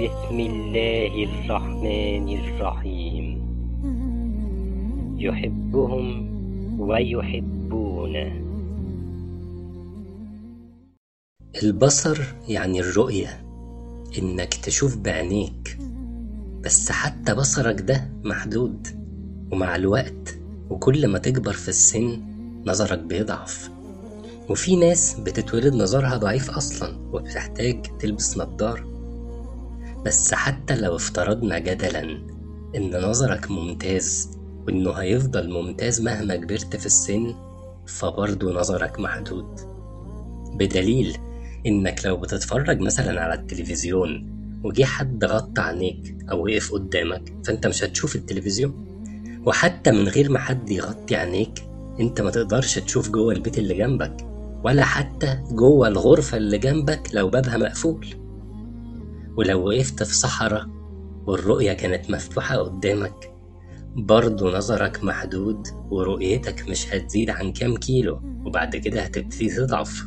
بسم الله الرحمن الرحيم. يحبهم ويحبونه. البصر يعني الرؤية، إنك تشوف بعينيك، بس حتى بصرك ده محدود، ومع الوقت وكل ما تكبر في السن نظرك بيضعف. وفي ناس بتتولد نظرها ضعيف أصلا وبتحتاج تلبس نظارة. بس حتى لو افترضنا جدلا إن نظرك ممتاز وإنه هيفضل ممتاز مهما كبرت في السن، فبرضه نظرك محدود، بدليل إنك لو بتتفرج مثلا على التلفزيون وجي حد غطى عينيك أو وقف قدامك فأنت مش هتشوف التلفزيون. وحتى من غير ما حد يغطي عينيك أنت ما تقدرش تشوف جوه البيت اللي جنبك، ولا حتى جوه الغرفة اللي جنبك لو بابها مقفول. ولو وقفت في صحراء والرؤية كانت مفتوحة قدامك، برضو نظرك محدود ورؤيتك مش هتزيد عن كام كيلو، وبعد كده هتبتدي تضعف.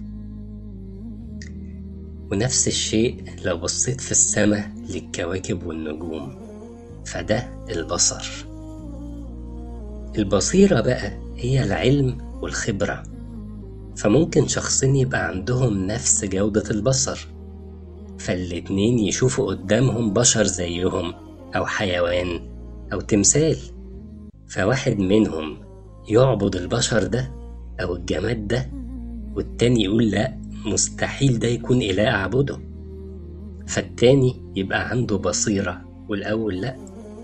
ونفس الشيء لو بصيت في السماء للكواكب والنجوم، فده البصر. البصيرة بقى هي العلم والخبرة، فممكن شخصين يبقى عندهم نفس جودة البصر، فالاتنين يشوفوا قدامهم بشر زيهم أو حيوان أو تمثال، فواحد منهم يعبد البشر ده أو الجماد ده، والتاني يقول لأ، مستحيل ده يكون إله أعبده. فالتاني يبقى عنده بصيرة والأول لأ.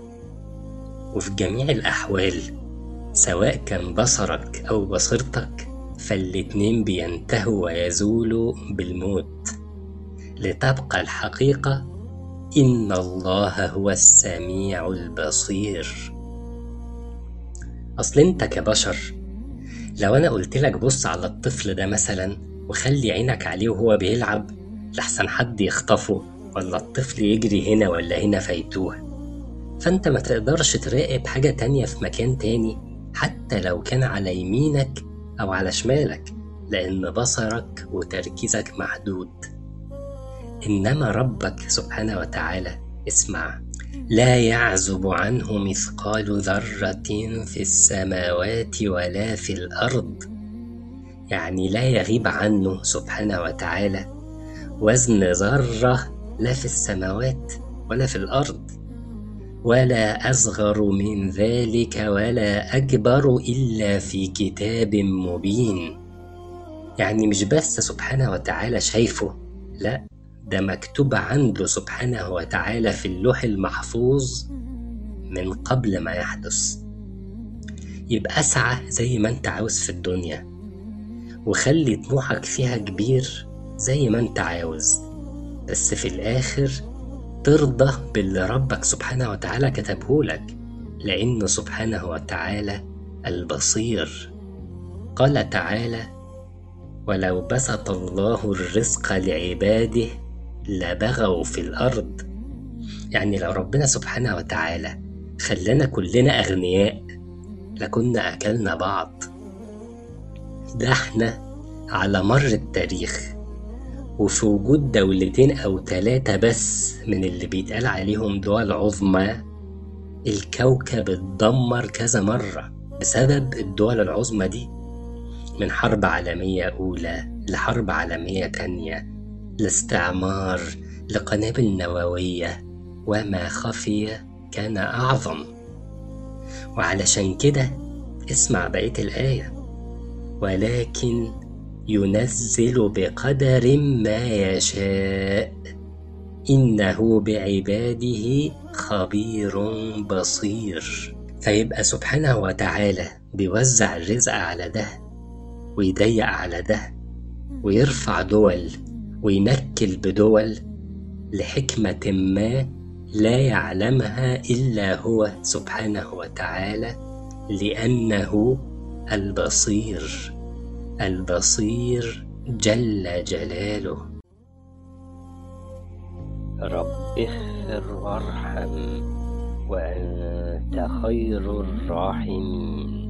وفي جميع الأحوال سواء كان بصرك أو بصيرتك، فالاتنين بينتهوا ويزولوا بالموت، لتبقى الحقيقة إن الله هو السميع البصير. أصل أنت كبشر، لو أنا قلتلك بص على الطفل ده مثلا وخلي عينك عليه وهو بيلعب لحسن حد يخطفه، ولا الطفل يجري هنا ولا هنا فيتوه، فأنت ما تقدرش تراقب حاجة تانية في مكان تاني حتى لو كان على يمينك أو على شمالك، لأن بصرك وتركيزك محدود. إنما ربك سبحانه وتعالى، اسمع، لا يعزب عنه مثقال ذرة في السماوات ولا في الأرض، يعني لا يغيب عنه سبحانه وتعالى وزن ذرة، لا في السماوات ولا في الأرض، ولا أصغر من ذلك ولا أكبر إلا في كتاب مبين. يعني مش بس سبحانه وتعالى شايفه، لا، ده مكتوب عنده سبحانه وتعالى في اللوح المحفوظ من قبل ما يحدث. يبقى اسعى زي ما انت عاوز في الدنيا، وخلي طموحك فيها كبير زي ما انت عاوز، بس في الآخر ترضى باللي ربك سبحانه وتعالى كتبهولك، لأنه سبحانه وتعالى البصير. قال تعالى: ولو بسط الله الرزق لعباده لبغوا في الأرض. يعني لو ربنا سبحانه وتعالى خلانا كلنا أغنياء لكنا أكلنا بعض. ده احنا على مر التاريخ وفي وجود دولتين أو 3 بس من اللي بيتقال عليهم دول عظمى، الكوكب اتدمر كذا مرة بسبب الدول العظمى دي، من حرب عالمية أولى لحرب عالمية تانية، لاستعمار، لقنابل نووية، وما خفي كان أعظم. وعلشان كده اسمع بقية الآية: ولكن ينزل بقدر ما يشاء إنه بعباده خبير بصير. فيبقى سبحانه وتعالى بيوزع الرزق على ده ويضيق على ده، ويرفع دول وينكل بدول لحكمة ما لا يعلمها إلا هو سبحانه وتعالى، لأنه البصير، البصير جل جلاله. رب اغفر وارحم وأنت خير الراحمين.